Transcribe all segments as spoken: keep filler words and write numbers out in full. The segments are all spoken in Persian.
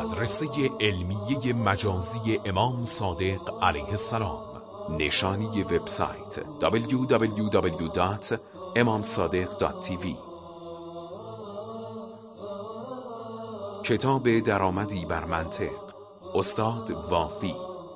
مدرسه علمیه مجازی امام صادق علیه السلام. نشانی وبسایت دبلیو دبلیو دبلیو دات امام صادق دات تی وی. کتاب درآمدی بر منطق، استاد وافی.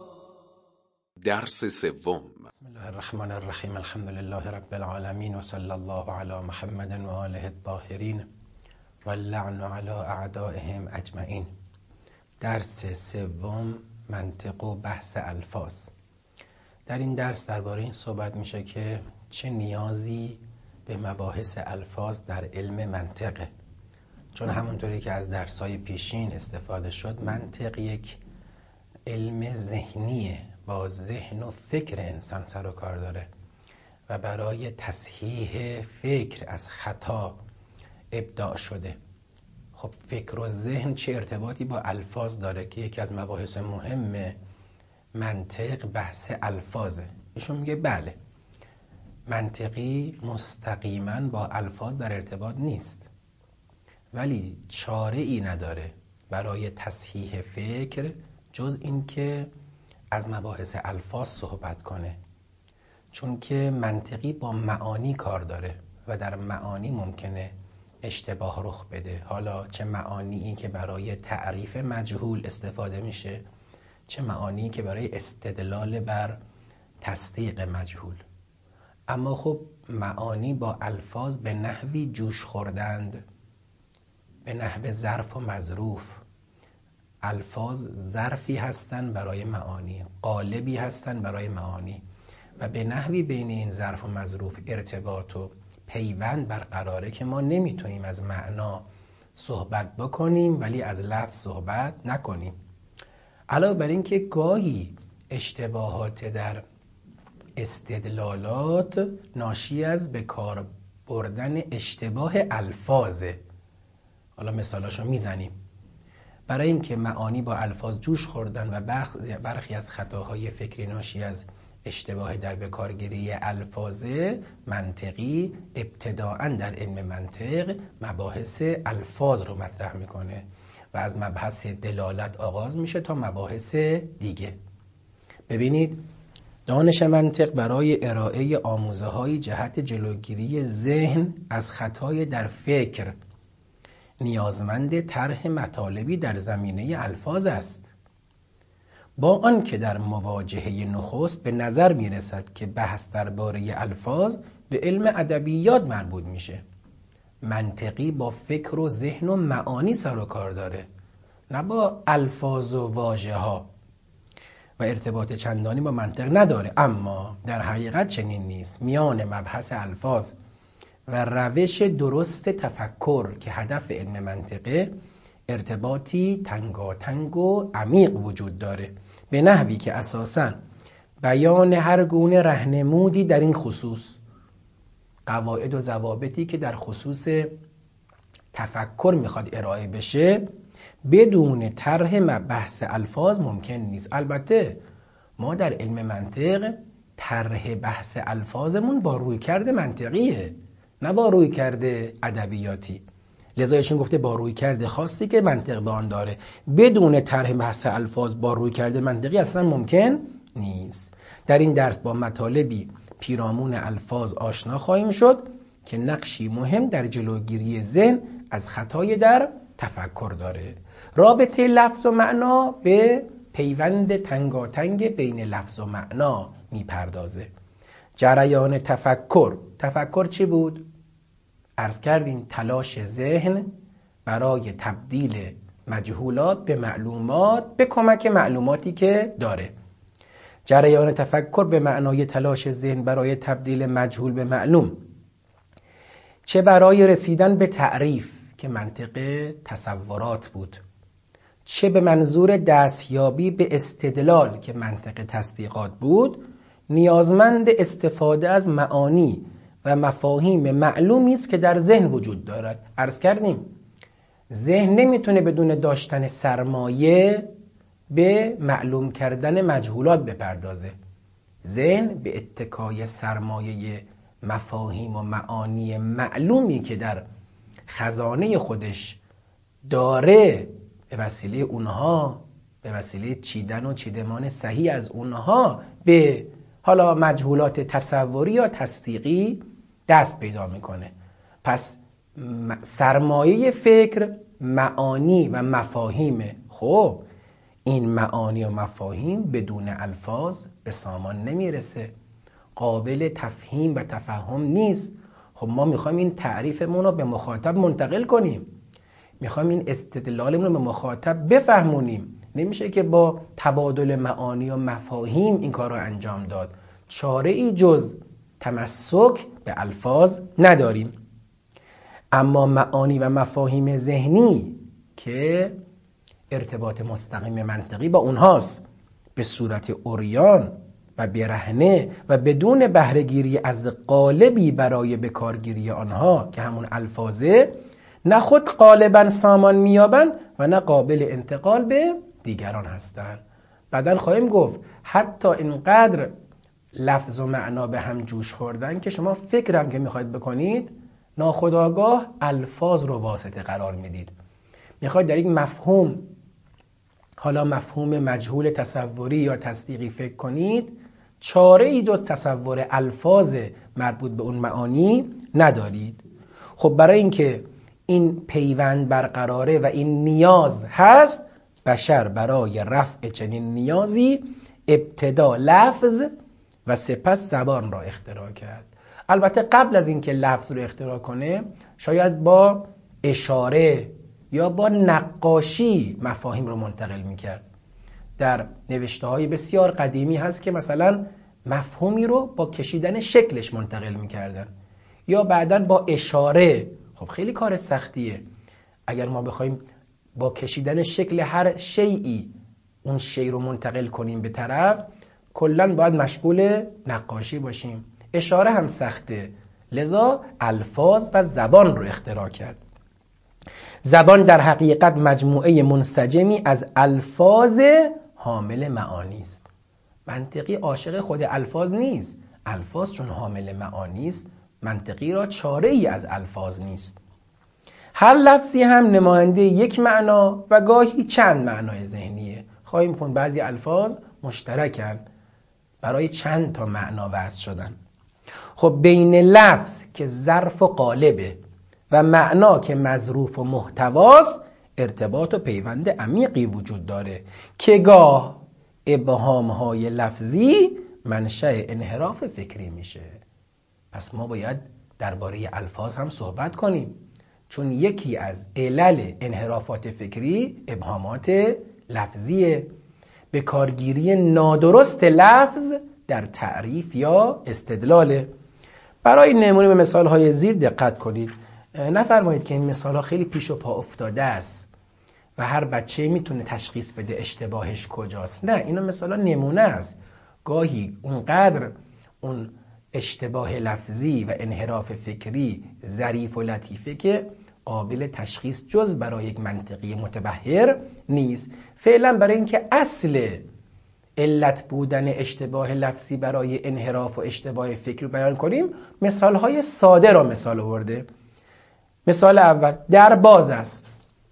درس سوم. بسم الله الرحمن الرحیم. الحمد لله رب العالمین و صلی الله علی محمد و آله الطاهرین و اللعن علی اعدائهم اجمعین. درس سوم، منطق و بحث الفاظ. در این درس درباره این صحبت میشه که چه نیازی به مباحث الفاظ در علم منطقه، چون همونطوری که از درس‌های پیشین استفاده شد، منطق یک علم ذهنیه، با ذهن و فکر انسان سر و کار داره و برای تصحیح فکر از خطا ابداع شده. خب فکر و ذهن چه ارتباطی با الفاظ داره که یکی از مباحث مهم منطق بحث الفاظه؟ ایشون میگه بله، منطقی مستقیما با الفاظ در ارتباط نیست، ولی چاره ای نداره برای تصحیح فکر جز این که از مباحث الفاظ صحبت کنه، چون که منطقی با معانی کار داره و در معانی ممکنه اشتباه رخ بده. حالا چه معانی که برای تعریف مجهول استفاده میشه، چه معانی که برای استدلال بر تصدیق مجهول. اما خب معانی با الفاظ به نحوی جوش خوردند، به نحو ظرف و مظروف. الفاظ ظرفی هستند برای معانی، قالبی هستند برای معانی و به نحوی بین این ظرف و مظروف ارتباط و پیوند برقراره که ما نمیتونیم از معنا صحبت بکنیم ولی از لفظ صحبت نکنیم. علاوه بر این که گاهی اشتباهات در استدلالات ناشی از به کار بردن اشتباه الفاظه. حالا مثالاشو میزنیم. برای اینکه معانی با الفاظ جوش خوردن و برخی از خطاهای فکری ناشی از اشتباه در بکارگیری الفاظ، منطقی ابتداءً در علم منطق مباحث الفاظ رو مطرح میکنه و از مبحث دلالت آغاز میشه تا مباحث دیگه. ببینید، دانش منطق برای ارائه آموزه های جهت جلوگیری ذهن از خطای در فکر نیازمند طرح مطالبی در زمینه الفاظ است، با آنکه در مواجهه نخست به نظر میرسد که بحث درباره الفاظ به علم ادبیات مربوط میشه. منطقی با فکر و ذهن و معانی سر و کار داره، نه با الفاظ و واژه ها، و ارتباط چندانی با منطق نداره. اما در حقیقت چنین نیست. میان مبحث الفاظ و روش درست تفکر که هدف علم منطقه، ارتباطی تنگاتنگ و عمیق وجود داره، به نحوی که اساساً بیان هر گونه راهنمودی در این خصوص، قواعد و ضوابطی که در خصوص تفکر میخواد ارائه بشه، بدون طرح بحث الفاظ ممکن نیست. البته ما در علم منطق طرح بحث الفاظمون با رویکرد منطقیه، نه با رویکرد ادبیاتی. لذا ایشون گفته با رویکرد خاصی که منطق به آن داره. بدون طرح بحث الفاظ با رویکرد منطقی اصلا ممکن نیست. در این درس با مطالبی پیرامون الفاظ آشنا خواهیم شد که نقشی مهم در جلوگیری ذهن از خطای در تفکر داره. رابطه لفظ و معنا به پیوند تنگاتنگ بین لفظ و معنا میپردازه. جریان تفکر. تفکر چی بود؟ عرض کردیم تلاش ذهن برای تبدیل مجهولات به معلومات به کمک معلوماتی که داره. جریان تفکر به معنای تلاش ذهن برای تبدیل مجهول به معلوم، چه برای رسیدن به تعریف که منطق تصورات بود، چه به منظور دستیابی به استدلال که منطق تصدیقات بود، نیازمند استفاده از معانی و مفاهیم معلومی است که در ذهن وجود دارد. عرض کردیم ذهن نمیتونه بدون داشتن سرمایه به معلوم کردن مجهولات بپردازه. ذهن به اتکای سرمایه مفاهیم و معانی معلومی که در خزانه خودش داره به وسیله اونها، به وسیله چیدن و چیدمان صحیح از اونها به حالا مجهولات تصوری یا تصدیقی دست پیدا میکنه. پس سرمایه فکر معانی و مفاهیمه. خب این معانی و مفاهیم بدون الفاظ به سامان نمیرسه، قابل تفهیم و تفهم نیست. خب ما میخوایم این تعریفمون رو به مخاطب منتقل کنیم، میخوایم این استدلالمون رو به مخاطب بفهمونیم. نمیشه که با تبادل معانی و مفاهیم این کار رو انجام داد. چاره ای جز تمسک به الفاظ نداریم. اما معانی و مفاهیم ذهنی که ارتباط مستقیم منطقی با اونهاست، به صورت عریان و برهنه و بدون بهره‌گیری از قالبی برای بکارگیری آنها که همون الفاظه، نه خود غالبا سامان میابن و نه قابل انتقال به دیگران هستند. بعدن خواهیم گفت حتی اینقدر لفظ و معنا به هم جوش خوردن که شما فکرم که میخواید بکنید ناخودآگاه الفاظ رو واسطه قرار میدید. میخواید در یک مفهوم، حالا مفهوم مجهول تصوری یا تصدیقی فکر کنید، چاره ای جز تصور الفاظ مربوط به اون معانی ندارید. خب برای اینکه این پیوند برقراره و این نیاز هست، بشر برای رفع چنین نیازی ابتدا لفظ و سپس زبان را اختراع کرد. البته قبل از اینکه لفظ رو اختراع کنه شاید با اشاره یا با نقاشی مفاهیم رو منتقل میکرد. در نوشته های بسیار قدیمی هست که مثلا مفهومی رو با کشیدن شکلش منتقل میکردن یا بعداً با اشاره. خب خیلی کار سختیه. اگر ما بخوایم با کشیدن شکل هر شیئی اون شی رو منتقل کنیم به طرف، کلاً باید مشغول نقاشی باشیم. اشاره هم سخته، لذا الفاظ و زبان رو اختراع کرد. زبان در حقیقت مجموعه منسجمی از الفاظ حامل معانی است. منطقی عاشق خود الفاظ نیست. الفاظ چون حامل معانی است، منطقی را چاره ای از الفاظ نیست. هر لفظی هم نماینده یک معنا و گاهی چند معنای ذهنیه. خواهیم خوند بعضی الفاظ مشترکن، برای چند تا معنا وضع شدن. خب بین لفظ که ظرف و قالبه و معنا که مظروف و محتواست ارتباط و پیوند عمیقی وجود داره که گاه ابهام‌های لفظی منشأ انحراف فکری میشه. پس ما باید درباره الفاظ هم صحبت کنیم، چون یکی از علل انحرافات فکری ابهامات لفظیه، به کارگیری نادرست لفظ در تعریف یا استدلاله. برای نمونه به مثال‌های زیر دقت کنید. نفرمایید که این مثال‌ها خیلی پیش و پا افتاده است و هر بچه میتونه تشخیص بده اشتباهش کجاست. نه، اینا مثلا نمونه است. گاهی اونقدر اون اشتباه لفظی و انحراف فکری ظریف و لطیفه که قابل تشخیص جز برای یک منطقی متبحر نیست. فعلا برای اینکه اصل علت بودن اشتباه لفظی برای انحراف و اشتباه فکری بیان کنیم، مثالهای ساده را مثال آورده. مثال اول در باز است.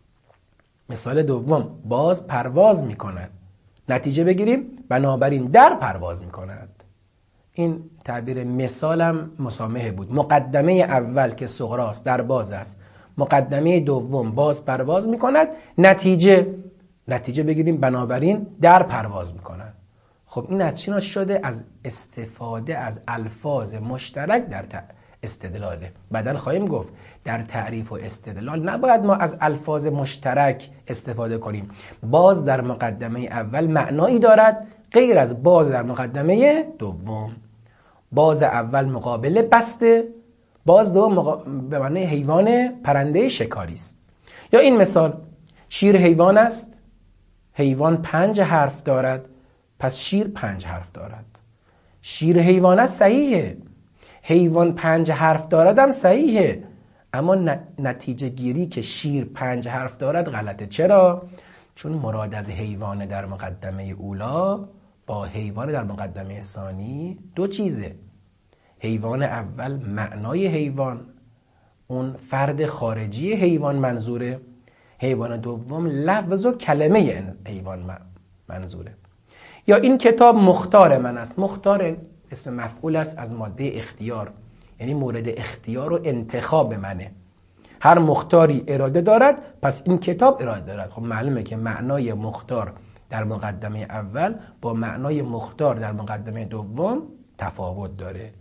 مثال دوم باز پرواز می کند. نتیجه بگیریم بنابراین در پرواز می کند. این تعبیر مثالم مسامحه بود. مقدمه اول که صغراست در باز است، مقدمه دوم باز پرواز می کند، نتیجه نتیجه بگیریم بنابراین در پرواز می کند. خب این از چی شده؟ از استفاده از الفاظ مشترک در استدلاله. بعدن خواهیم گفت در تعریف و استدلال نباید ما از الفاظ مشترک استفاده کنیم. باز در مقدمه اول معنایی دارد غیر از باز در مقدمه دوم. باز اول مقابل بسته، باز دوم مقا... به معنی حیوان پرنده شکاری است. یا این مثال شیر حیوان است، حیوان پنج حرف دارد، پس شیر پنج حرف دارد. شیر حیوان است صحیحه، حیوان پنج حرف دارد هم صحیحه، اما نتیجه گیری که شیر پنج حرف دارد غلطه. چرا؟ چون مراد از حیوان در مقدمه اولا با حیوان در مقدمه ثانی دو چیزه. حیوان اول معنای حیوان، اون فرد خارجی حیوان منظوره. حیوان دوم لفظ و کلمه حیوان منظوره. یا این کتاب مختار من است. مختار اسم مفعول است از ماده اختیار، یعنی مورد اختیار و انتخاب منه. هر مختاری اراده دارد، پس این کتاب اراده دارد. خب معلومه که معنای مختار در مقدمه اول با معنای مختار در مقدمه دوم تفاوت داره.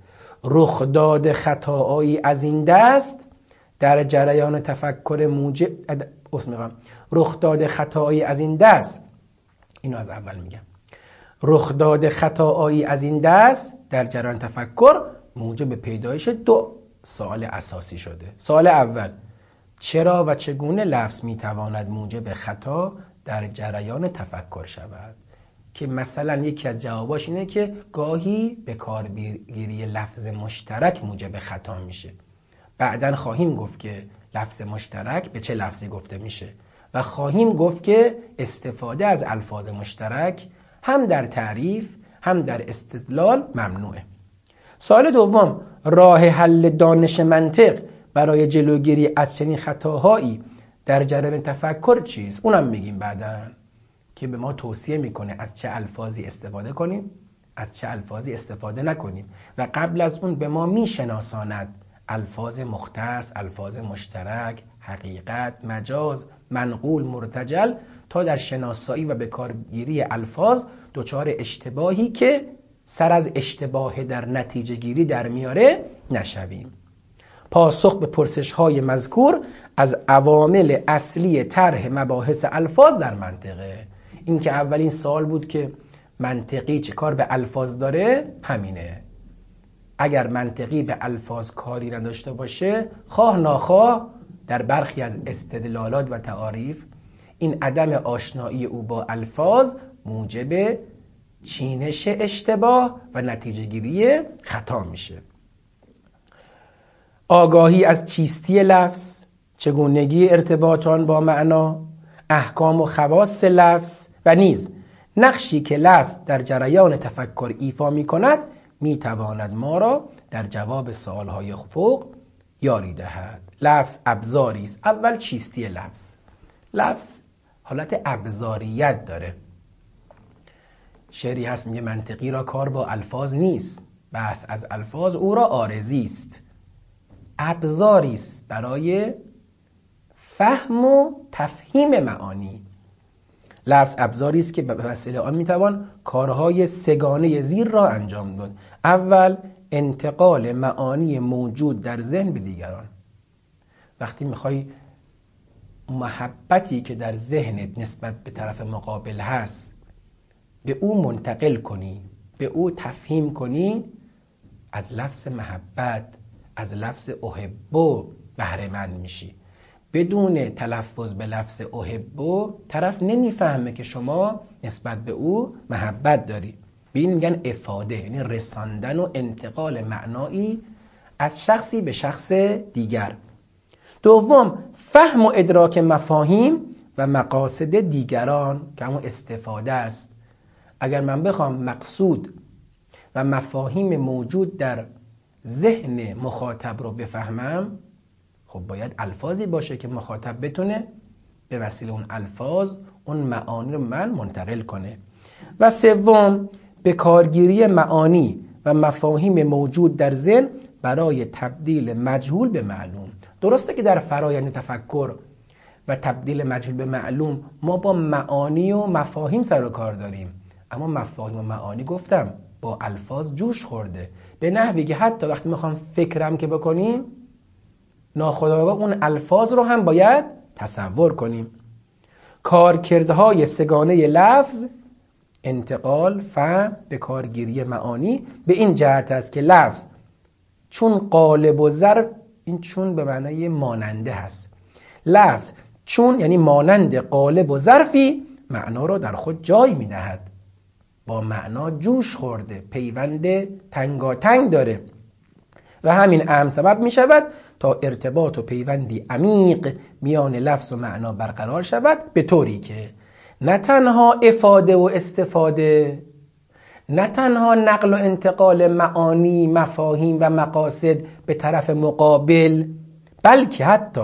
رخداد خطاهایی از این دست در جریان تفکر موجب اسمم رخداد خطاهایی از این دست، اینو از اول میگم. رخداد خطاهایی از این دست در جریان تفکر موجب پیدایش دو سوال اساسی شده. سوال اول، چرا و چگونه لفظ میتواند موجب خطا در جریان تفکر شود؟ که مثلا یکی از جواباش اینه که گاهی به کارگیری لفظ مشترک موجب خطا میشه. بعدن خواهیم گفت که لفظ مشترک به چه لفظی گفته میشه و خواهیم گفت که استفاده از الفاظ مشترک هم در تعریف هم در استدلال ممنوعه. سوال دوم، راه حل دانش منطق برای جلوگیری از چنین خطاهایی در جریان تفکر چیست؟ اونم میگیم بعدن که به ما توصیه میکنه از چه الفاظی استفاده کنیم، از چه الفاظی استفاده نکنیم و قبل از اون به ما میشناساند الفاظ مختص، الفاظ مشترک، حقیقت، مجاز، منقول، مرتجل، تا در شناسایی و به کارگیری الفاظ دچار اشتباهی که سر از اشتباه در نتیجه گیری در میاره نشویم. پاسخ به پرسش های مذکور از عوامل اصلی طرح مباحث الفاظ در منطقه. این که اولین سوال بود که منطقی چه کار به الفاظ داره، همینه. اگر منطقی به الفاظ کاری نداشته باشه، خواه ناخواه در برخی از استدلالات و تعاریف این عدم آشنایی او با الفاظ موجب چینش اشتباه و نتیجه گیری خطا میشه. آگاهی از چیستی لفظ، چگونگی ارتباط آن با معنا، احکام و خواص لفظ و نیز نقشی که لفظ در جریان تفکر ایفا می کند می تواند ما را در جواب سوالهای فوق یاری دهد. لفظ ابزاری است. اول چیستی لفظ. لفظ حالت ابزاریت داره. شعری هست میگه منطقی را کار با الفاظ نیست، بس از الفاظ او را عارضی است. ابزاری است برای فهم و تفهیم معانی. لفظ ابزاری است که به وسیله آن میتوان کارهای سگانه زیر را انجام داد. اول، انتقال معانی موجود در ذهن به دیگران. وقتی میخوای محبتی که در ذهنت نسبت به طرف مقابل هست به او منتقل کنی، به او تفهیم کنی، از لفظ محبت، از لفظ احبو بهره مند میشی. بدون تلفظ به لفظ احبو طرف نمیفهمه که شما نسبت به او محبت داری. به این میگن افاده، یعنی رساندن و انتقال معنایی از شخصی به شخص دیگر. دوم، فهم و ادراک مفاهیم و مقاصد دیگران که همون استفاده است. اگر من بخوام مقصود و مفاهیم موجود در ذهن مخاطب رو بفهمم، خب باید الفاظی باشه که مخاطب بتونه به وسیله اون الفاظ اون معانی رو من منتقل کنه. و سوم، به کارگیری معانی و مفاهیم موجود در ذهن برای تبدیل مجهول به معلوم. درسته که در فرایند تفکر و تبدیل مجهول به معلوم ما با معانی و مفاهیم سر و کار داریم، اما مفاهیم و معانی گفتم با الفاظ جوش خورده، به نحوی که حتی وقتی میخوام فکرم که بکنیم ناخودآگاه اون الفاظ رو هم باید تصور کنیم. کارکردهای سگانه لفظ، انتقال، فهم، به کارگیری معانی به این جهت است که لفظ چون قالب و ظرف، این چون به معنای ماننده هست، لفظ چون یعنی مانند قالب و ظرفی معنا رو در خود جای می‌دهد، با معنا جوش خورده، پیوند تنگاتنگ داره و همین اهم سبب می شود تا ارتباط و پیوندی عمیق میان لفظ و معنا برقرار شود، به طوری که نه تنها افاده و استفاده، نه تنها نقل و انتقال معانی، مفاهیم و مقاصد به طرف مقابل، بلکه حتی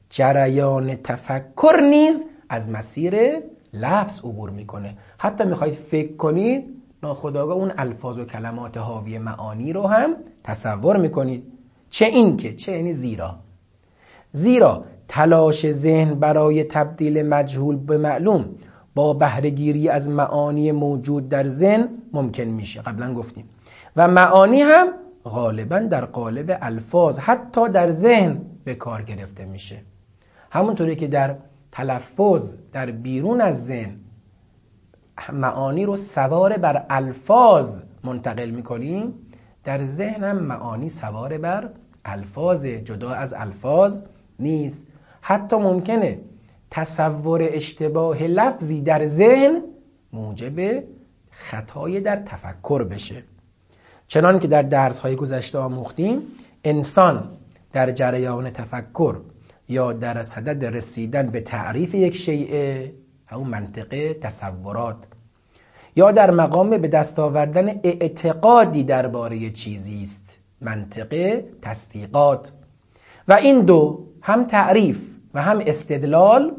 جریان تفکر نیز از مسیر لفظ عبور میکنه. حتی میخواید فکر کنید، ناخودآگاه اون الفاظ و کلمات حاوی معانی رو هم تصور میکنید. چه این که چه یعنی زیرا زیرا تلاش ذهن برای تبدیل مجهول به معلوم با بهره‌گیری از معانی موجود در ذهن ممکن میشه. قبلا گفتیم و معانی هم غالبا در قالب الفاظ حتی در ذهن به کار گرفته میشه. همونطوری که در تلفظ در بیرون از ذهن معانی رو سوار بر الفاظ منتقل میکنیم، در ذهن هم معانی سوار بر الفاظ، جدا از الفاظ نیست. حتی ممکنه تصور اشتباه لفظی در ذهن موجب خطای در تفکر بشه. چنان که در درس‌های گذشته آموختیم، انسان در جریان تفکر یا در صدد رسیدن به تعریف یک شیء، همون منطقه تصورات، یا در مقام به دست آوردن اعتقادی درباره چیزی است، منطقه تصدیقات. و این دو، هم تعریف و هم استدلال،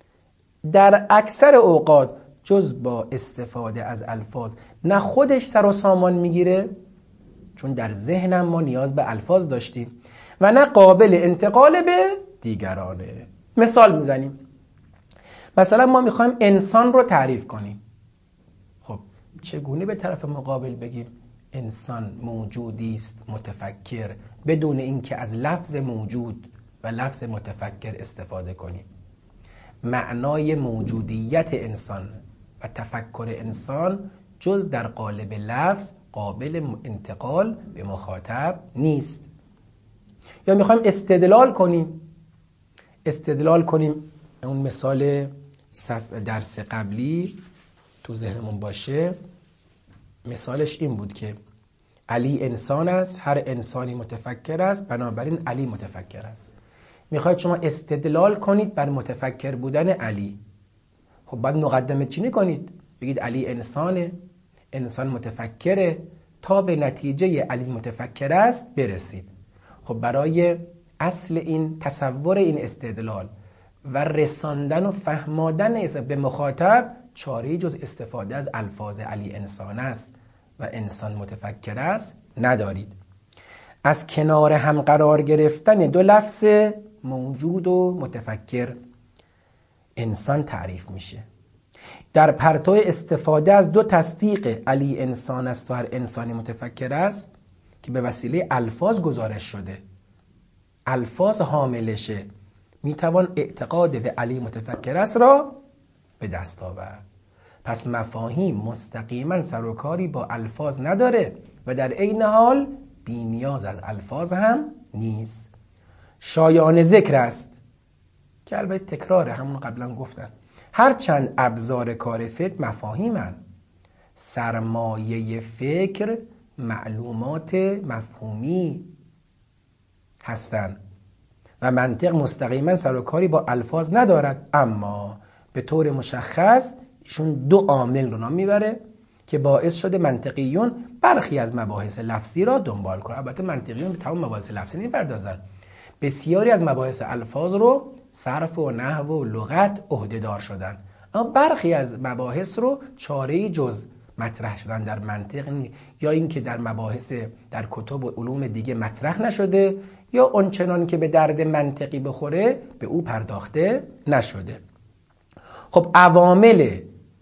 در اکثر اوقات جز با استفاده از الفاظ نه خودش سر و سامان میگیره، چون در ذهنم ما نیاز به الفاظ داشتیم، و نه قابل انتقال به دیگرانه. مثال میزنیم. مثلا ما میخوایم انسان رو تعریف کنیم. خب چگونه به طرف مقابل بگیم انسان موجودی است متفکر بدون اینکه از لفظ موجود و لفظ متفکر استفاده کنیم؟ معنای موجودیت انسان و تفکر انسان جز در قالب لفظ قابل انتقال به مخاطب نیست. یا میخوایم استدلال کنیم استدلال کنیم اون مثال درس قبلی تو ذهنمون باشه. مثالش این بود که علی انسان است، هر انسانی متفکر است، بنابراین علی متفکر است. میخواید شما استدلال کنید بر متفکر بودن علی، خب باید مقدمه چینی کنید، بگید علی انسانه، انسان متفکره، تا به نتیجه علی متفکر است برسید. خب برای اصل این تصور این استدلال و رساندن و فهماندن به مخاطب چاره‌ای جز استفاده از الفاظ علی انسان است و انسان متفکر است ندارید. از کنار هم قرار گرفتن دو لفظ موجود و متفکر انسان تعریف میشه. در پرتو استفاده از دو تصدیق علی انسان است و هر انسانی متفکر است که به وسیله الفاظ گزارش شده، الفاظ حاملشه، میتوان اعتقاد به علی متفکر است را به دست آورد. پس مفاهیم مستقیما سر و کاری با الفاظ نداره و در عین حال بی نیاز از الفاظ هم نیست. شایان ذکر است که البته تکراره، همون قبلا گفتن، هرچند ابزار کار فکر مفاهیمن، سرمایه فکر معلومات مفهومی هستند و منطق مستقیما سر و کاری با الفاظ ندارد، اما به طور مشخص ایشون دو عامل رو نام میبره که باعث شده منطقیون برخی از مباحث لفظی را دنبال کنند. البته منطقیون به تمام مباحث لفظی نمیپردازن، بسیاری از مباحث الفاظ رو صرف و نحو و لغت عهده‌دار شدن، اما برخی از مباحث رو چاره‌ای جز مطرح شدن در منطق نی، یا اینکه در مباحث در کتب و علوم دیگه مطرح نشده، یا اونچنان که به درد منطقی بخوره به او پرداخته نشده. خب عوامل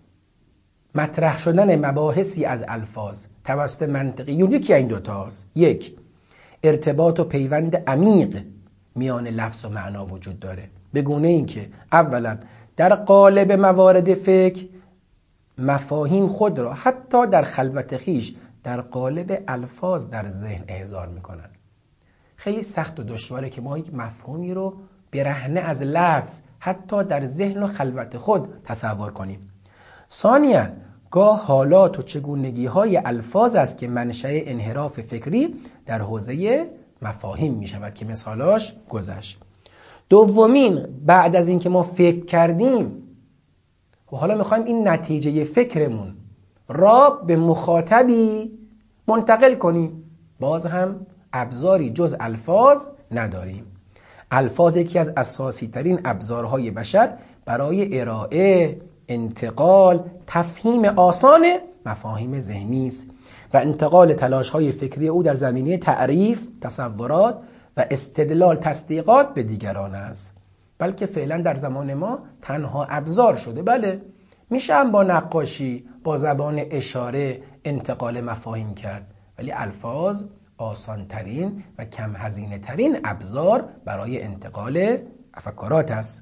مطرح شدن مباحثی از الفاظ توسط منطقیون یکی این دوتاست. یک، ارتباط و پیوند عمیق میان لفظ و معنا وجود داره، به گونه این که اولا در قالب موارد فکر مفاهیم خود را حتی در خلوت خیش در قالب الفاظ در ذهن احضار میکنن. خیلی سخت و دشواره که ما یک مفهومی رو برهنه از لفظ حتی در ذهن و خلوت خود تصور کنیم. ثانیاً گاه حالات و چگونگی های الفاظ است که منشأ انحراف فکری در حوزه مفاهیم می شود که مثالاش گذشت. دومین، بعد از اینکه ما فکر کردیم و حالا میخوایم این نتیجه فکرمون را به مخاطبی منتقل کنیم، باز هم ابزاری جز الفاظ نداریم. الفاظ یکی از اساسی ترین ابزارهای بشر برای ارائه، انتقال، تفهیم آسان مفاهیم ذهنی است و انتقال تلاش‌های فکری او در زمینه تعریف، تصورات و استدلال تصدیقات به دیگران است. بلکه فعلا در زمان ما تنها ابزار شده. بله، میشه هم با نقاشی، با زبان اشاره انتقال مفاهیم کرد، ولی الفاظ آسان ترین و کم هزینه ترین ابزار برای انتقال افکارات است.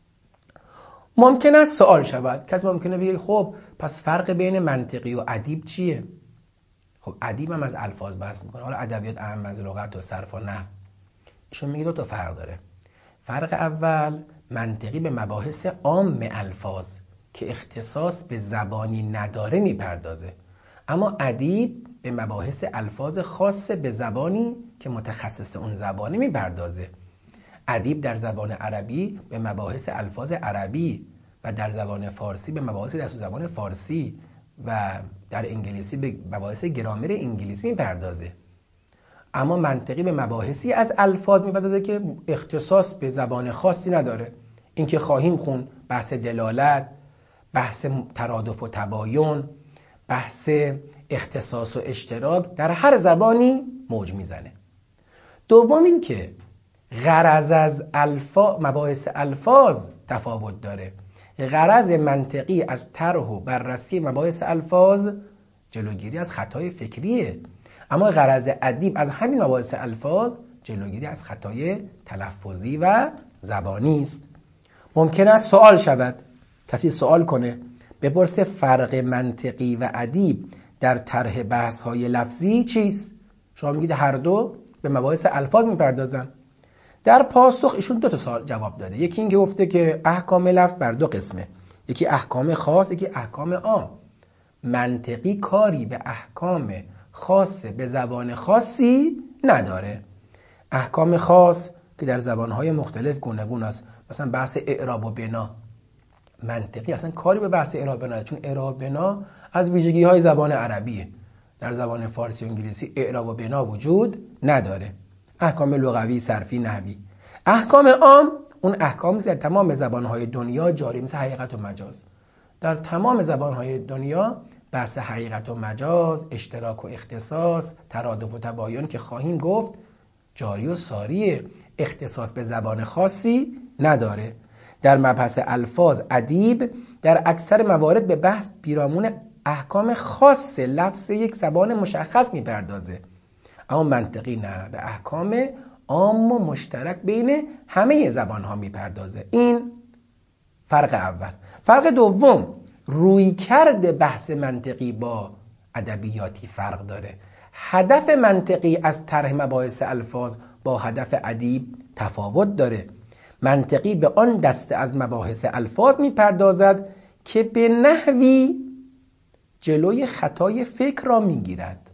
ممکن است سوال شود، کسی ممکنه بگه خب پس فرق بین منطقی و ادیب چیه؟ خب ادیب هم از الفاظ بحث میکنه، حالا ادبیات اهم از لغت و صرف و نحو. ایشون میگه دو تا فرق داره. فرق اول، منطقی به مباحث عام الفاظ که اختصاص به زبانی نداره میپردازه، اما ادیب به مباحث الفاظ خاص به زبانی که متخصص اون زبانی میپردازه. ادیب در زبان عربی به مباحث الفاظ عربی و در زبان فارسی به مباحث دستور زبان فارسی و در انگلیسی به مباحث گرامر انگلیسی میپردازه. اما منطقی به مباحثی از الفاظ میپردازه که اختصاص به زبان خاصی نداره. این که خواهیم خون بحث دلالت، بحث ترادف و تباین، بحث اختصاص و اشتراک در هر زبانی موج میزنه. دوم این که غرض از الفاظ، مباحث الفاظ تفاوت داره. غرض منطقی از طرح و بررسی مباحث الفاظ جلوگیری از خطای فکریه، اما غرض ادیب از همین مباحث الفاظ جلوگیری از خطای تلفظی و زبانی است. ممکن است سوال شود، کسی سوال کنه بپرسه فرق منطقی و ادیب در طرح بحث‌های لفظی چیست؟ شما میگید هر دو به مباحث الفاظ میپردازن. در پاسخ ایشون دو تا سوال جواب داده. یکی این که گفته که احکام لفظ بر دو قسمه، یکی احکام خاص، یکی احکام عام. منطقی کاری به احکام خاص به زبان خاصی نداره. احکام خاص که در زبانهای مختلف گوناگون است، مثلا بحث اعراب و بنا، منطقی اصلا کاری به بحث اعراب و بنا، چون اعراب و بنا از ویژگی های زبان عربیه. در زبان فارسی و انگلیسی اعراب و بنا وجود نداره. احکام لغوی، صرفی، نحوی. احکام عام اون احکامی در تمام زبانهای دنیا جاری، مثل حقیقت و مجاز. در تمام زبانهای دنیا بحث حقیقت و مجاز، اشتراک و اختصاص، ترادف و تباین که خواهیم گفت جاری و ساریه، اختصاص به زبان خاصی نداره. در مبحث الفاظ ادیب در اکثر موارد به بحث پیرامون احکام خاص لفظ یک زبان مشخص میپردازه، اما منطقی نه، به احکام عام و مشترک بین همه زبانها میپردازه. این فرق اول. فرق دوم، رویکرد بحث منطقی با ادبیاتی فرق داره. هدف منطقی از طرح مباحث الفاظ با هدف ادیب تفاوت داره. منطقی به آن دسته از مباحث الفاظ میپردازد که به نحوی جلوی خطای فکر را میگیرد.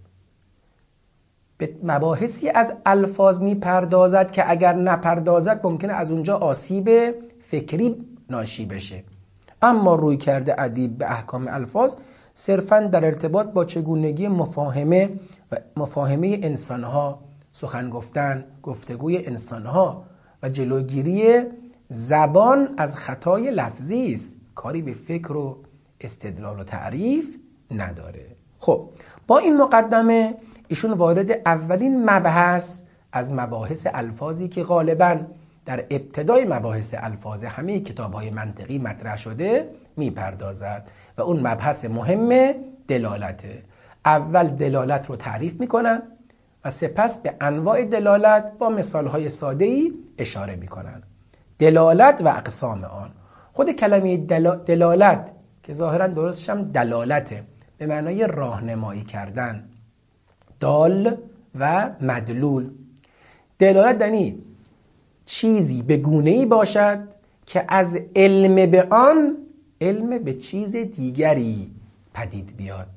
به مباحثی از الفاظ میپردازد که اگر نپردازد ممکنه از اونجا آسیب فکری ناشی بشه. اما روی کرده ادیب به احکام الفاظ صرفاً در ارتباط با چگونگی مفاهمه و مفاهمه انسانها، سخن گفتن، گفتگوی انسانها و جلوگیری زبان از خطای لفظی است، کاری به فکر و استدلال و تعریف نداره. خب با این مقدمه ایشون وارد اولین مبحث از مباحث الفاظی که غالباً در ابتدای مباحث الفاظ همه کتاب‌های منطقی مطرح شده میپردازد و اون مبحث مهم دلالته. اول دلالت رو تعریف میکنن و سپس به انواع دلالت با مثال‌های ساده‌ای اشاره میکنن. دلالت و اقسام آن. خود کلمه دلالت که ظاهراً درستش هم دلالته، به معنای راهنمایی کردن، دال و مدلول. دلالت یعنی چیزی به گونه‌ای باشد که از علم به آن علم به چیز دیگری پدید بیاد.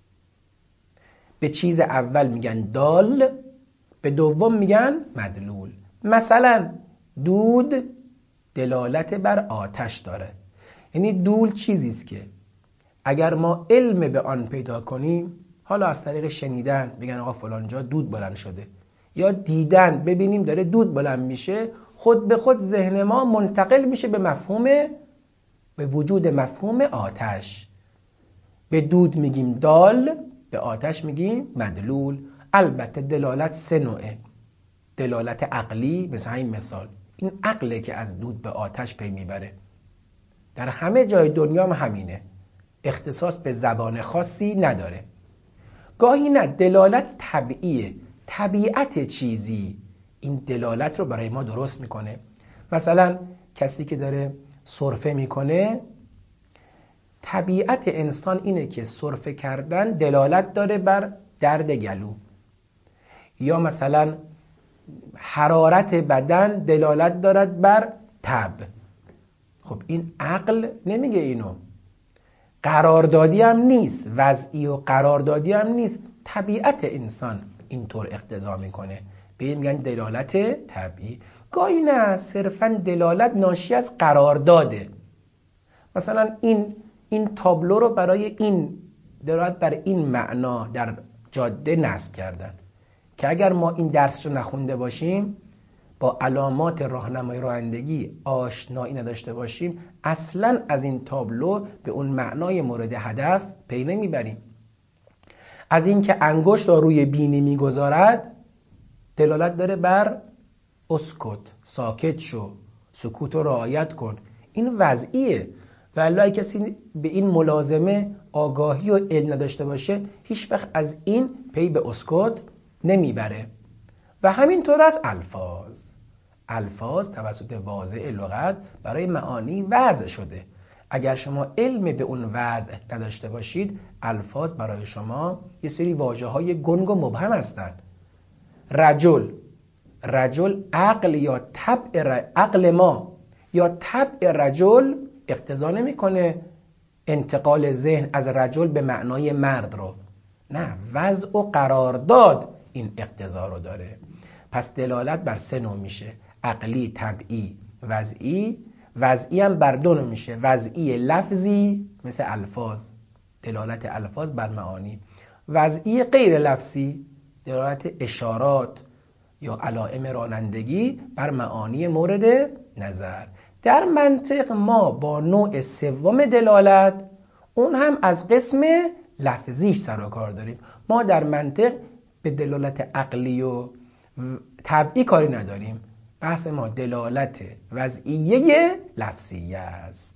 به چیز اول میگن دال، به دوم میگن مدلول. مثلا دود دلالت بر آتش داره، یعنی دول چیزی است که اگر ما علم به آن پیدا کنیم، حالا از طریق شنیدن بگن آقا فلان جا دود بلند شده، یا دیدن ببینیم داره دود بلند میشه، خود به خود ذهن ما منتقل میشه به مفهوم، به وجود مفهوم آتش. به دود میگیم دال، به آتش میگیم مدلول. البته دلالت سه نوعه. دلالت عقلی، مثل این مثال، این عقله که از دود به آتش پی میبره. در همه جای دنیا هم همینه، اختصاص به زبان خاصی نداره. گاهی نه، دلالت طبیعیه، طبیعت چیزی این دلالت رو برای ما درست میکنه. مثلا کسی که داره سرفه میکنه، طبیعت انسان اینه که سرفه کردن دلالت داره بر درد گلو، یا مثلا حرارت بدن دلالت دارد بر تب. خب این عقل نمیگه اینو، قراردادی هم نیست، وضعی و قراردادی هم نیست، طبیعت انسان اینطور اقتضا میکنه، به این میگن دلالت طبیعی. گاهی نه، صرفا دلالت ناشی از قرارداده. مثلا این این تابلو رو برای این دلالت بر این معنا در جاده نصب کردن که اگر ما این درس رو نخونده باشیم، با علامات راهنمای رانندگی آشنایی نداشته باشیم، اصلا از این تابلو به اون معنای مورد هدف پی نمیبریم. از این که انگشت رو روی بینی میگذارد دلالت داره بر اسکت، ساکت شو، سکوت رو رعایت کن. این وضعیه. والله کسی به این ملازمه آگاهی و علم نداشته باشه، هیچ وقت از این پی به اسکت نمیبره. و همینطور از الفاظ. الفاظ توسط واضع لغت برای معانی وضع شده. اگر شما علم به اون وضع نداشته باشید، الفاظ برای شما یه سری واژه‌های گنگ و مبهم هستند. رجل، رجل عقل یا طبع عقل ما یا طبع رجل اقتضا نمیکنه انتقال ذهن از رجل به معنای مرد رو، نه، وضع و قرارداد این اقتضا رو داره. پس دلالت بر سه نوع میشه: عقلی، طبعی، وضعی. وضعی هم بر دو نوع میشه: وضعی لفظی مثل الفاظ، دلالت الفاظ بر معانی; وضعی غیر لفظی، دلالت اشارات یا علائم رانندگی بر معانی مورد نظر. در منطق ما با نوع سوم دلالت، اون هم از قسم لفظی سر و کار داریم. ما در منطق به دلالت عقلی و طبعی کاری نداریم. بحث ما دلالت وضعیه لفظیه است.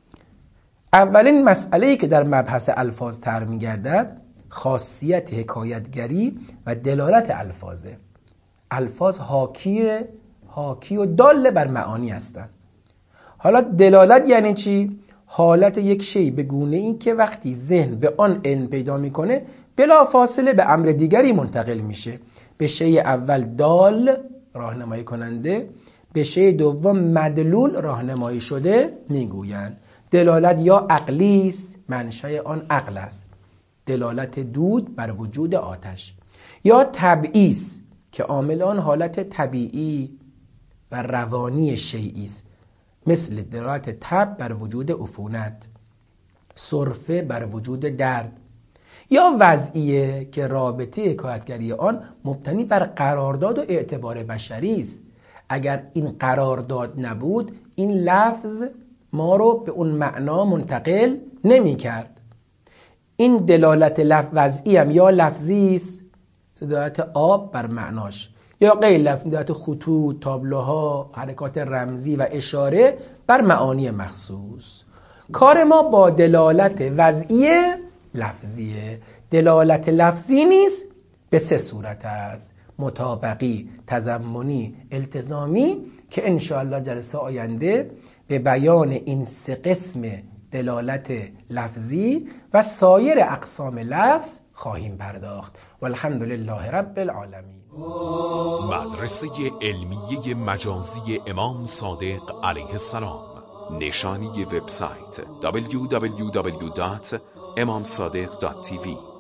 اولین مسئله‌ای که در مبحث الفاظ طرح می‌گردد خاصیت حکایتگری و دلالت الفاظه. الفاظ حاکی حاکی و دال بر معانی هستند. حالا دلالت یعنی چی؟ حالت یک شی به گونه ای که وقتی ذهن به آن علم پیدا میکنه بلا فاصله به امر دیگری منتقل میشه. به شی اول دال، راهنمایی کننده، به شی دوم مدلول، راهنمایی شده میگویند. دلالت یا عقلی است، منشأ آن عقل است، دلالت دود بر وجود آتش، یا طبعی است که عامل آن حالت طبیعی و روانی شیئی است، مثل دلالت تب بر وجود عفونت، سرفه بر وجود درد. یا وضعیه که رابطه حکایتگری آن مبتنی بر قرارداد و اعتبار بشری است. اگر این قرارداد نبود، این لفظ ما رو به اون معنا منتقل نمی کرد. این دلالت لفظ وضعی هم یا لفظی است، دلالت آب بر معناش، یا غیر لفظی، دلالت خطوط، تابلوها، حرکات رمزی و اشاره بر معانی مخصوص. کار ما با دلالت وضعی لفظیه. دلالت لفظی نیست، به سه صورت است: مطابقی، تضمنی، التزامی، که انشاءالله جلسه آینده به بیان این سه قسم دلالت لفظی و سایر اقسام لفظ خواهیم پرداخت. والحمدلله رب العالمین. مدرسه علمیه مجازی امام صادق علیه السلام. نشانی وبسایت دبلیو دبلیو دبلیو دات امام صادق دات تی وی